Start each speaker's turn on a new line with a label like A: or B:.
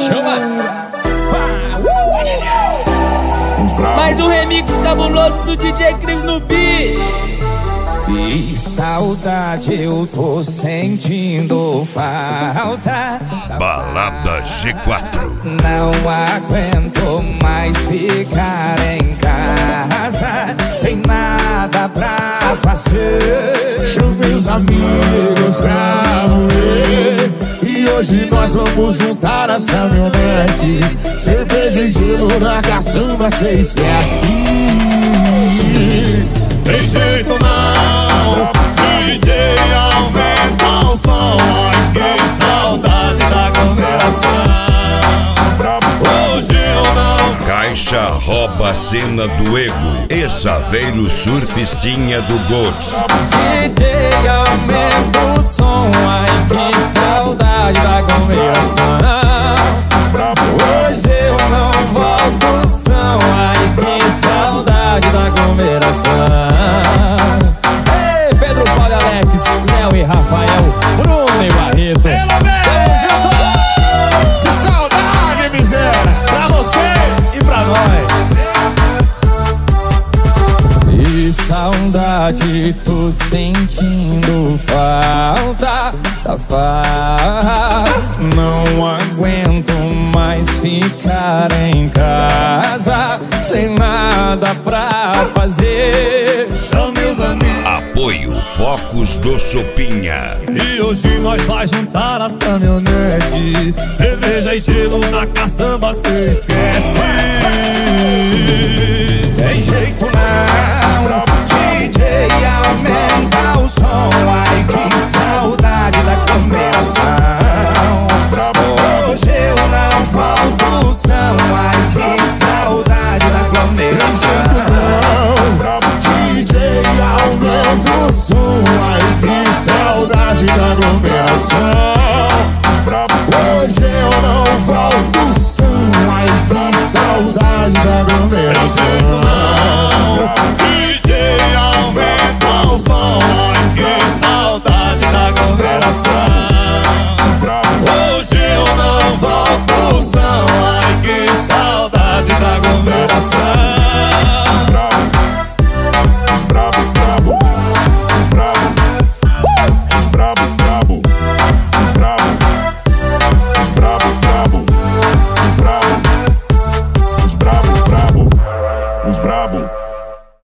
A: Chama! Mais um remix cabuloso do DJ Cris no beat.
B: Que saudade eu tô sentindo falta.
C: Balada G4.
B: Não aguento mais ficar em casa sem nada pra fazer.
D: Chamei os amigos pra morrer e hoje nós vamos juntar as caminhonetes. Cerveja e gelo na caçamba, cê esquece. Tem jeito não, DJ aumenta o som. Ai, que saudade da aglomeração. Hoje eu não.
C: Caixa rouba a cena do ego. Ex-Aveiro surfistinha do Gols.
B: DJ aumenta o som. Ai, que saudade da aglomeração. Hoje eu não volto o som. Ai, que saudade da aglomeração. Ei, Pedro, Paulo, Alex, Léo e Rafael, Bruno e Barreto. Tamo junto!
D: Que saudade, miséria, pra você e pra nós.
B: Que saudade, tô sentindo falta da farra. Não aguento mais ficar em casa sem nada pra fazer.
D: Chame os amigos.
C: Apoio Focos do Sopinha.
D: E hoje nós vai juntar as caminhonetes. Cerveja e gelo na caçamba, cê esquece.
B: Tem jeito não, DJ aumenta o som. Ai, que saudade da aglomeração. Hoje eu não volto o som. Ai, que saudade da aglomeração.
D: DJ aumenta o som. Ai, que saudade da aglomeração. Hoje eu não volto o som. Ai, que saudade da aglomeração.